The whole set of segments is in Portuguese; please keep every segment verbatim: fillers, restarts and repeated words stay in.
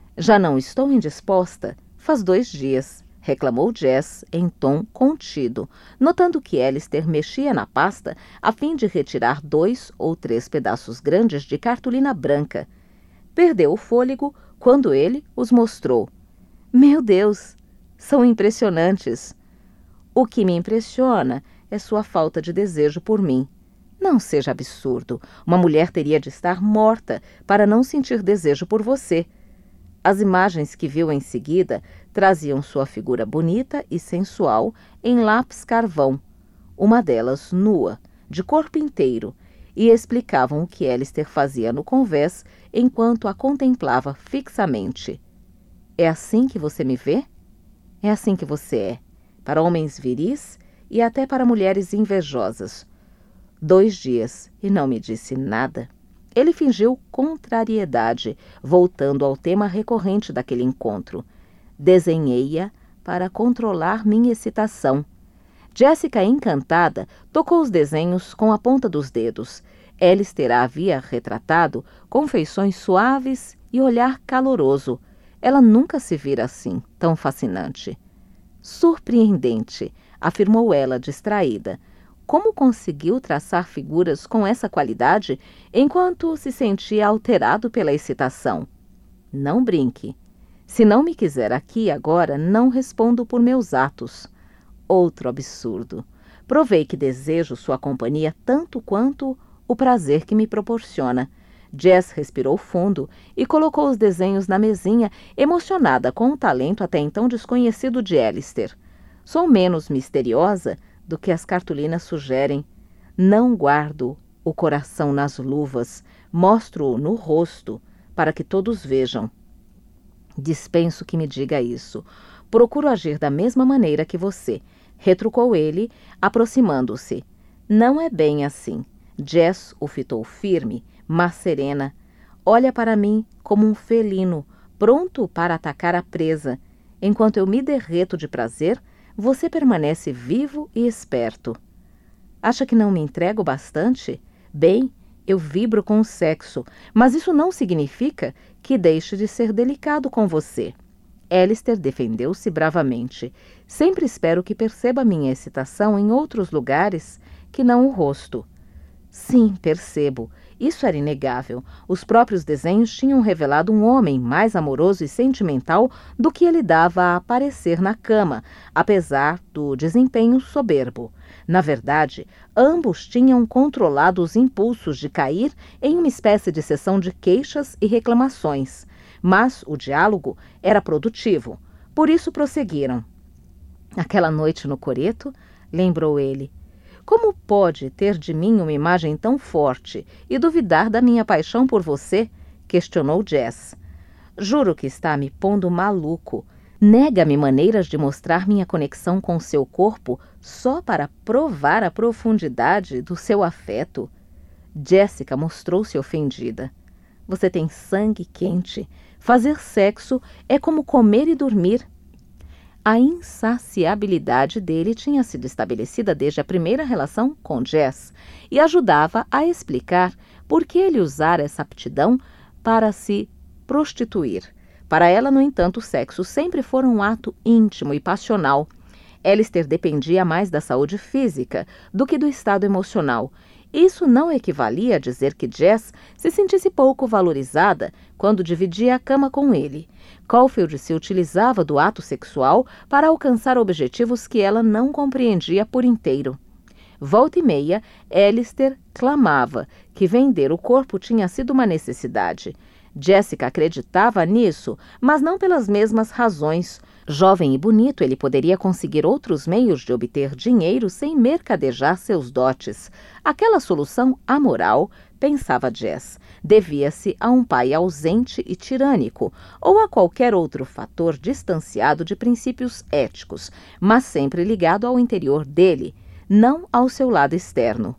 Já não estou indisposta. Faz dois dias, reclamou Jess em tom contido, notando que Alistair mexia na pasta a fim de retirar dois ou três pedaços grandes de cartolina branca. Perdeu o fôlego quando ele os mostrou. Meu Deus, são impressionantes. O que me impressiona é sua falta de desejo por mim. Não seja absurdo. Uma mulher teria de estar morta para não sentir desejo por você. As imagens que viu em seguida traziam sua figura bonita e sensual em lápis carvão, uma delas nua, de corpo inteiro, e explicavam o que Alistair fazia no convés enquanto a contemplava fixamente. É assim que você me vê? É assim que você é, para homens viris e até para mulheres invejosas. Dois dias e não me disse nada. Ele fingiu contrariedade, voltando ao tema recorrente daquele encontro. Desenhei-a para controlar minha excitação. Jessica, encantada, tocou os desenhos com a ponta dos dedos. Alistair a havia retratado com feições suaves e olhar caloroso. Ela nunca se vira assim, tão fascinante. Surpreendente, afirmou ela, distraída. Como conseguiu traçar figuras com essa qualidade enquanto se sentia alterado pela excitação? Não brinque. Se não me quiser aqui agora, não respondo por meus atos. Outro absurdo. Provei que desejo sua companhia tanto quanto o prazer que me proporciona. Jess respirou fundo e colocou os desenhos na mesinha, emocionada com o talento até então desconhecido de Alistair. Sou menos misteriosa do que as cartolinas sugerem. Não guardo o coração nas luvas, mostro-o no rosto, para que todos vejam. Dispenso que me diga isso. Procuro agir da mesma maneira que você, retrucou ele, aproximando-se. Não é bem assim. Jess o fitou firme, mas serena. Olha para mim como um felino, pronto para atacar a presa. Enquanto eu me derreto de prazer, você permanece vivo e esperto. Acha que não me entrego bastante? Bem, eu vibro com o sexo, mas isso não significa que deixe de ser delicado com você. Alistair defendeu-se bravamente. Sempre espero que perceba minha excitação em outros lugares que não o rosto. Sim, percebo. Isso era inegável. Os próprios desenhos tinham revelado um homem mais amoroso e sentimental do que ele dava a aparecer na cama, apesar do desempenho soberbo. Na verdade, ambos tinham controlado os impulsos de cair em uma espécie de sessão de queixas e reclamações. Mas o diálogo era produtivo. Por isso prosseguiram. Aquela noite no coreto, lembrou ele. Como pode ter de mim uma imagem tão forte e duvidar da minha paixão por você? Questionou Jess. Juro que está me pondo maluco. Nega-me maneiras de mostrar minha conexão com seu corpo só para provar a profundidade do seu afeto. Jessica mostrou-se ofendida. Você tem sangue quente. Fazer sexo é como comer e dormir. A insaciabilidade dele tinha sido estabelecida desde a primeira relação com Jess e ajudava a explicar por que ele usara essa aptidão para se prostituir. Para ela, no entanto, o sexo sempre foi um ato íntimo e passional. Alistair dependia mais da saúde física do que do estado emocional. Isso não equivalia a dizer que Jess se sentisse pouco valorizada quando dividia a cama com ele. Caulfield se utilizava do ato sexual para alcançar objetivos que ela não compreendia por inteiro. Volta e meia, Alistair clamava que vender o corpo tinha sido uma necessidade. Jessica acreditava nisso, mas não pelas mesmas razões. Jovem e bonito, ele poderia conseguir outros meios de obter dinheiro sem mercadejar seus dotes. Aquela solução amoral, pensava Jess, devia-se a um pai ausente e tirânico, ou a qualquer outro fator distanciado de princípios éticos, mas sempre ligado ao interior dele, não ao seu lado externo.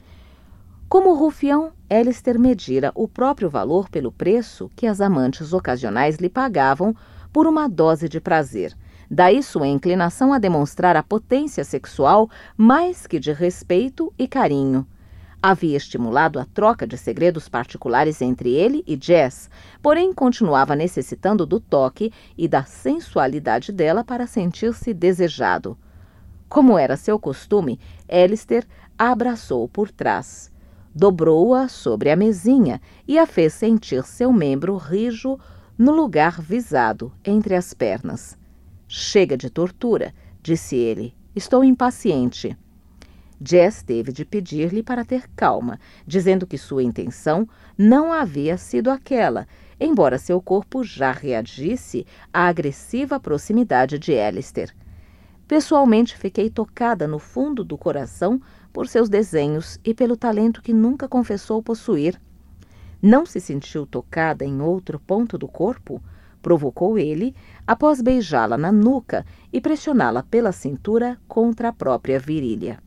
Como rufião, Alistair medira o próprio valor pelo preço que as amantes ocasionais lhe pagavam por uma dose de prazer. Daí sua inclinação a demonstrar a potência sexual mais que de respeito e carinho. Havia estimulado a troca de segredos particulares entre ele e Jess, porém continuava necessitando do toque e da sensualidade dela para sentir-se desejado. Como era seu costume, Alistair a abraçou por trás, dobrou-a sobre a mesinha e a fez sentir seu membro rijo no lugar visado, entre as pernas. «Chega de tortura», disse ele. «Estou impaciente». Jess teve de pedir-lhe para ter calma, dizendo que sua intenção não havia sido aquela, embora seu corpo já reagisse à agressiva proximidade de Alistair. Pessoalmente, fiquei tocada no fundo do coração por seus desenhos e pelo talento que nunca confessou possuir. Não se sentiu tocada em outro ponto do corpo? Provocou ele, após beijá-la na nuca e pressioná-la pela cintura contra a própria virilha.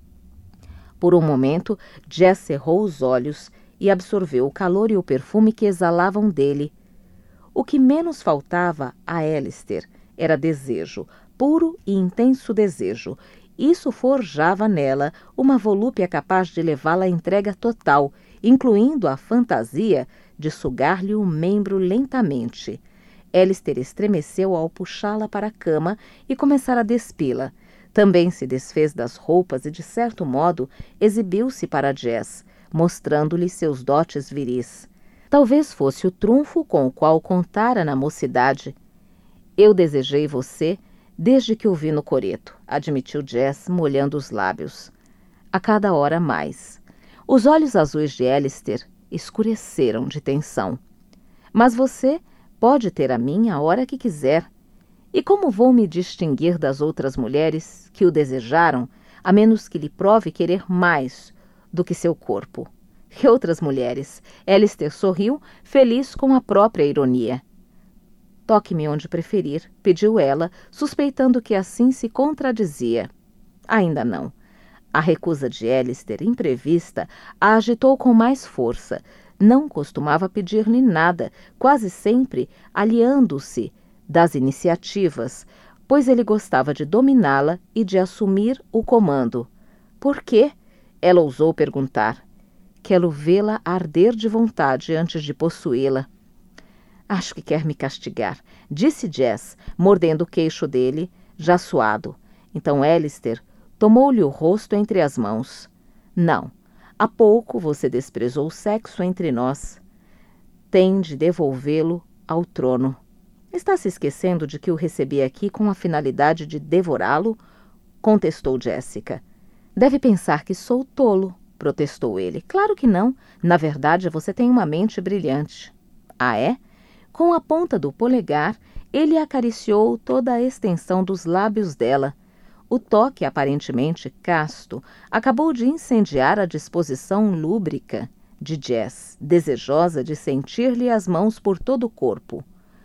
Por um momento, Jess cerrou os olhos e absorveu o calor e o perfume que exalavam dele. O que menos faltava a Alistair era desejo, puro e intenso desejo. Isso forjava nela uma volúpia capaz de levá-la à entrega total, incluindo a fantasia de sugar-lhe o membro lentamente. Alistair estremeceu ao puxá-la para a cama e começar a despí-la. Também se desfez das roupas e, de certo modo, exibiu-se para Jess, mostrando-lhe seus dotes viris. Talvez fosse o trunfo com o qual contara na mocidade. «Eu desejei você desde que o vi no coreto», admitiu Jess, molhando os lábios. A cada hora mais. Os olhos azuis de Alistair escureceram de tensão. «Mas você pode ter a mim a hora que quiser. E como vou me distinguir das outras mulheres que o desejaram, a menos que lhe prove querer mais do que seu corpo?» «Que outras mulheres?» Alistair sorriu, feliz com a própria ironia. «Toque-me onde preferir», pediu ela, suspeitando que assim se contradizia. Ainda não. A recusa de Alistair, imprevista, a agitou com mais força. Não costumava pedir-lhe nada, quase sempre aliando-se das iniciativas, pois ele gostava de dominá-la e de assumir o comando. «Por quê?» ela ousou perguntar. «Quero vê-la arder de vontade antes de possuí-la». «Acho que quer me castigar», disse Jess, mordendo o queixo dele, já suado. Então Alistair tomou-lhe o rosto entre as mãos. «Não, há pouco você desprezou o sexo entre nós. Tem de devolvê-lo ao trono. Está se esquecendo de que o recebi aqui com a finalidade de devorá-lo?» contestou Jessica. «Deve pensar que sou tolo», protestou ele. «Claro que não. Na verdade, você tem uma mente brilhante». «Ah, é?» Com a ponta do polegar, ele acariciou toda a extensão dos lábios dela. O toque, aparentemente casto, acabou de incendiar a disposição lúbrica de Jess, desejosa de sentir-lhe as mãos por todo o corpo.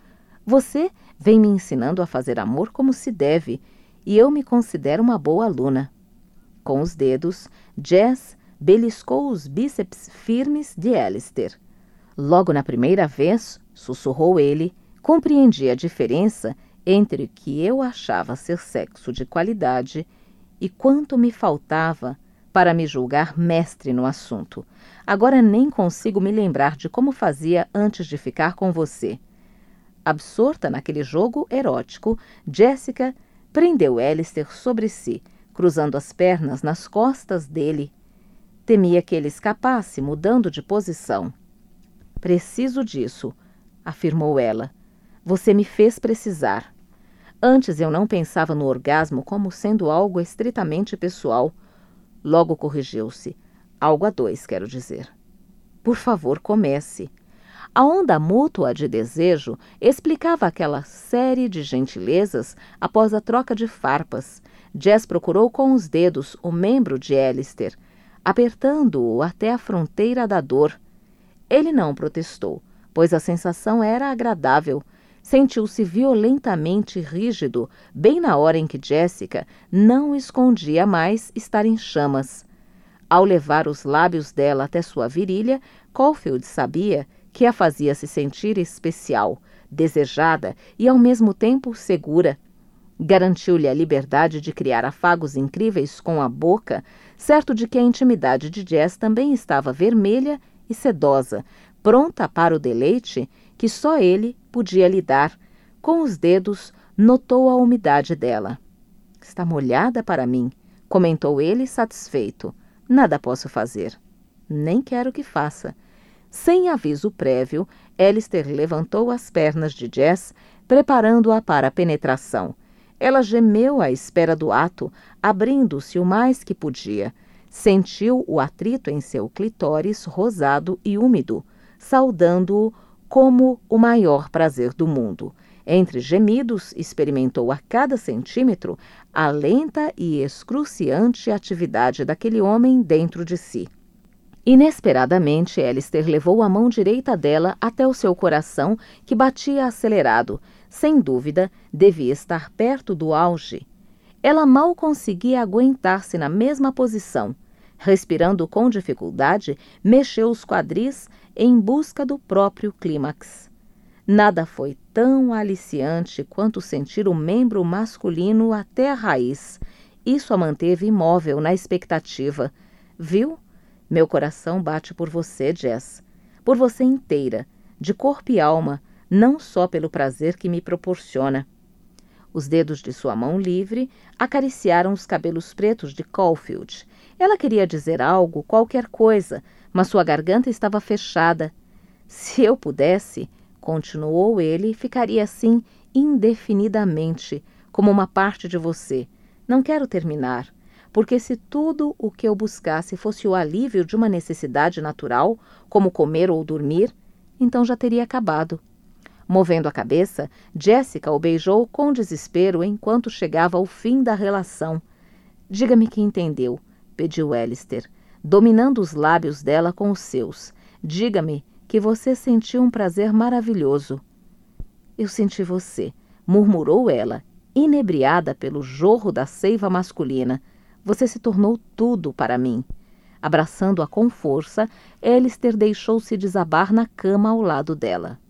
«Você vem me ensinando a fazer amor como se deve, e eu me considero uma boa aluna». Com os dedos, Jess beliscou os bíceps firmes de Alistair. Logo na primeira vez, sussurrou ele, compreendi a diferença entre o que eu achava ser sexo de qualidade e quanto me faltava para me julgar mestre no assunto. Agora nem consigo me lembrar de como fazia antes de ficar com você. Absorta naquele jogo erótico, Jessica prendeu Alistair sobre si, cruzando as pernas nas costas dele. Temia que ele escapasse, mudando de posição. «Preciso disso», afirmou ela. «Você me fez precisar. Antes eu não pensava no orgasmo como sendo algo estritamente pessoal». Logo corrigiu-se. «Algo a dois, quero dizer». «Por favor, comece». A onda mútua de desejo explicava aquela série de gentilezas após a troca de farpas. Jess procurou com os dedos o membro de Alistair, apertando-o até a fronteira da dor. Ele não protestou, pois a sensação era agradável. Sentiu-se violentamente rígido, bem na hora em que Jessica não escondia mais estar em chamas. Ao levar os lábios dela até sua virilha, Caulfield sabia que a fazia se sentir especial, desejada e ao mesmo tempo segura. Garantiu-lhe a liberdade de criar afagos incríveis com a boca, certo de que a intimidade de Jess também estava vermelha e sedosa, pronta para o deleite que só ele podia lhe dar. Com os dedos, notou a umidade dela. Está molhada para mim, comentou ele satisfeito. Nada posso fazer. Nem quero que faça. Sem aviso prévio, Alistair levantou as pernas de Jess, preparando-a para a penetração. Ela gemeu à espera do ato, abrindo-se o mais que podia. Sentiu o atrito em seu clitóris rosado e úmido, saudando-o como o maior prazer do mundo. Entre gemidos, experimentou a cada centímetro a lenta e excruciante atividade daquele homem dentro de si. Inesperadamente, Alistair levou a mão direita dela até o seu coração, que batia acelerado. Sem dúvida, devia estar perto do auge. Ela mal conseguia aguentar-se na mesma posição. Respirando com dificuldade, mexeu os quadris em busca do próprio clímax. Nada foi tão aliciante quanto sentir o membro masculino até a raiz. Isso a manteve imóvel na expectativa. Viu? Meu coração bate por você, Jess. Por você inteira, de corpo e alma, não só pelo prazer que me proporciona. Os dedos de sua mão livre acariciaram os cabelos pretos de Caulfield. Ela queria dizer algo, qualquer coisa, mas sua garganta estava fechada. Se eu pudesse, continuou ele, ficaria assim indefinidamente, como uma parte de você. Não quero terminar, porque se tudo o que eu buscasse fosse o alívio de uma necessidade natural, como comer ou dormir, então já teria acabado. Movendo a cabeça, Jessica o beijou com desespero enquanto chegava ao fim da relação. Diga-me que entendeu, pediu Alistair, dominando os lábios dela com os seus. Diga-me que você sentiu um prazer maravilhoso. Eu senti você, murmurou ela, inebriada pelo jorro da seiva masculina. Você se tornou tudo para mim. Abraçando-a com força, Alistair deixou-se desabar na cama ao lado dela.